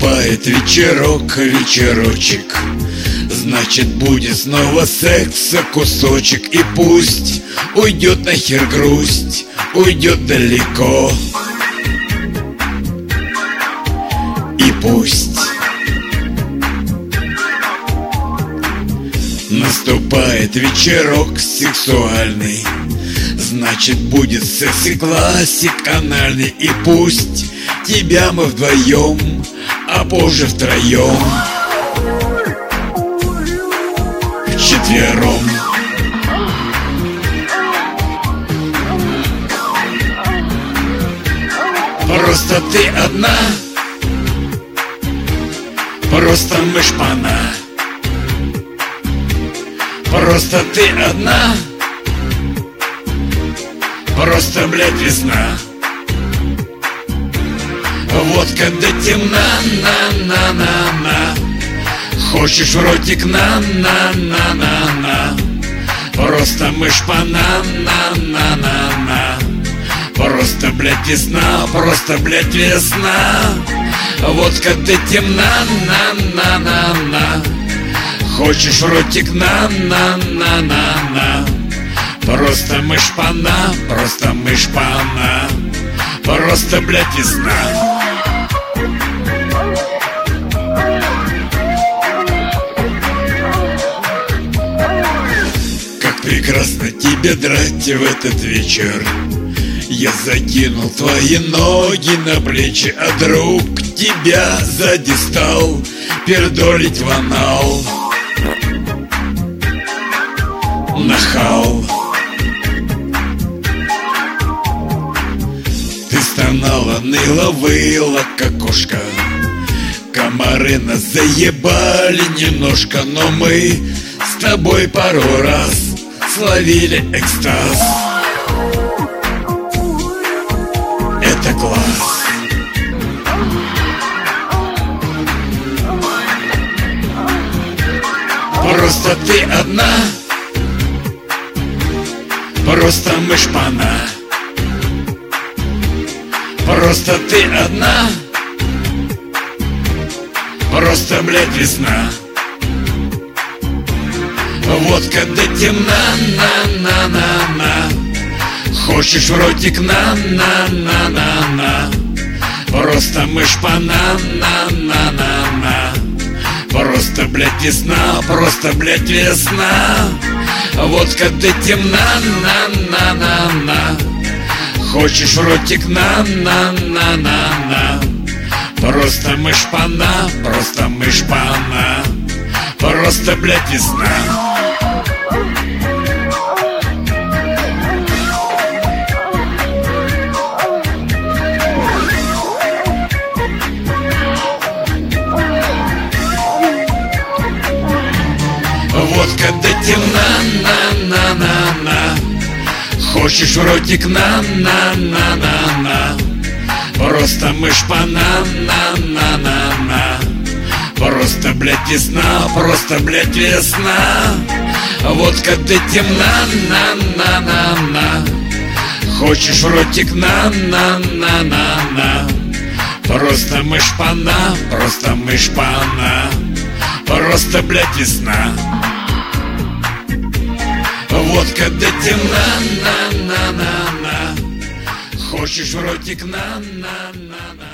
Наступает вечерок, вечерочек, значит будет снова секса кусочек. И пусть уйдет нахер грусть, уйдет далеко. И пусть наступает вечерок сексуальный, значит будет секс и классик анальный. И пусть тебя мы вдвоем, а позже втроем, вчетвером. Просто ты одна, просто мы шпана. Просто ты одна, просто, блядь, весна. Вот когда темна, на-на-на-на, хочешь в ротик, на-на-на-на-на. Просто мы шпана, на-на-на-на. Просто, блядь, весна, просто, блядь, весна. Вот когда темна, на-на-на-на, хочешь в ротик, на-на-на-на-на. Просто мы шпана, просто мы шпана. Просто, блядь, весна. Как прекрасно тебе драть в этот вечер. Я закинул твои ноги на плечи, а друг тебя сзади стал пердолить в анал. Нахал. Ты стонала, ныла, выла, как кошка. Комары нас заебали немножко, но мы с тобой пару раз словили экстаз. Это класс. Просто ты одна, просто мы шпана. Просто ты одна, просто, блядь, весна. Вот когда темна, на-на-на-на, хочешь в ротик, на-на-на-на-на. Просто мы шпана, на-на-на-на. Просто, блядь, весна, просто, блядь, весна. Вот когда темна, на-на-на-на, хочешь в ротик, на-на-на-на-на. Просто мы шпана, просто мы шпана. Просто, блядь, весна. Вот когда темна, на-на-на-на, хочешь в ротик, на-на-на-на-на. Просто мы шпана, на-на-на-на. Просто, блядь, весна, просто, блядь, весна. Вот когда темна, на-на-на-на, хочешь в ротик, на-на-на-на-на. Просто мы шпана, просто мы шпана. Просто, блядь, весна. Вот когда темна, на-на-на-на, хочешь в ротик, на-на-на-на.